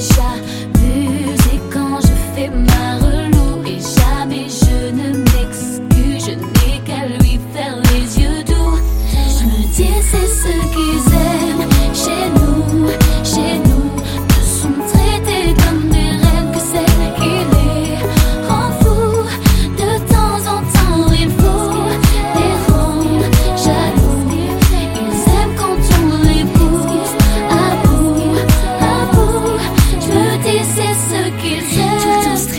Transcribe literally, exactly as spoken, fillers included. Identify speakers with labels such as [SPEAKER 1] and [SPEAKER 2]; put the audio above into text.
[SPEAKER 1] j'abuse et quand je fais ma relou. Et jamais je ne m'excuse, je n'ai qu'à lui faire